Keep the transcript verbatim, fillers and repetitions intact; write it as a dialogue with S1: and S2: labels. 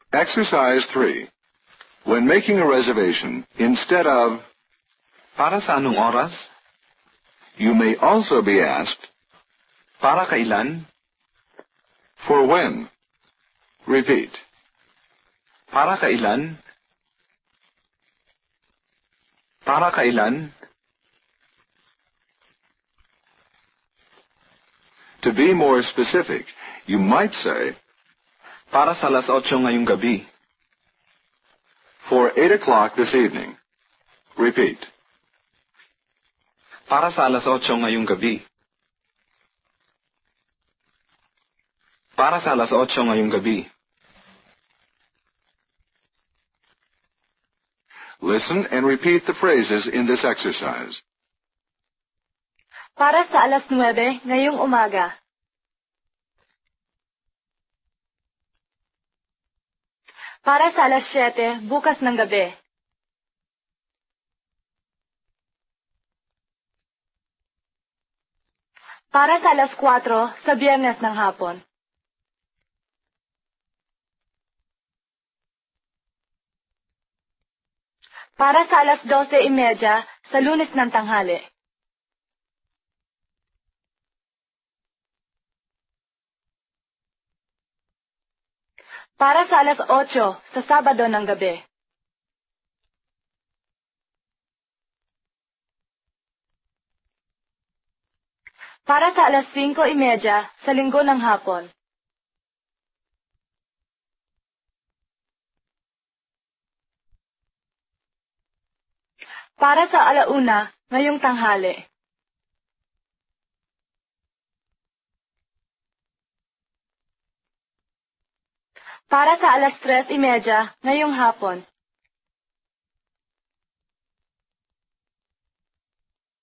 S1: Exercise three. When making a reservation, instead of
S2: Para sa anong oras?
S1: you may also be asked
S2: Para kailan?
S1: for when. Repeat.
S2: Para kailan? Para kailan?
S1: To be more specific, you might say
S2: Para sa alas otso ngayong gabi.
S1: for eight o'clock this evening. Repeat.
S2: Para sa alas otso ngayong gabi. Para sa alas otso ngayong gabi.
S1: Listen and repeat the phrases in this exercise.
S3: Para sa alas nuwebe ngayong umaga. Para sa alas siyete bukas ng gabi. Para sa alas kwatro sa biyernes ng hapon. Para sa alas dose imedya sa lunes ng tanghali. Para sa alas otso sa Sabado ng gabi. Para sa alas singko imedya sa Linggo ng hapon. Para sa alauna ngayong tanghali. Para sa alas tres imedya ngayong hapon.